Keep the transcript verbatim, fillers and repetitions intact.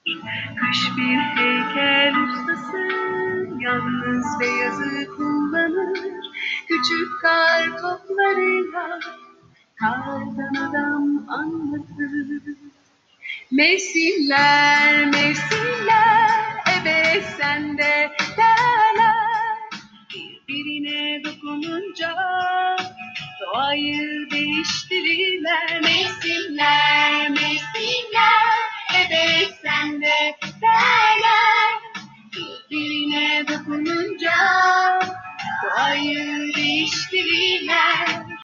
Kış bir heykel ustası, yalnız beyazı kullanır. Küçük kar toplarıyla kardan adam anlatır. Mevsimler, mevsimler, evet sende derler. Birbirine dokununca doğayı değiştirirler. Mevsimler,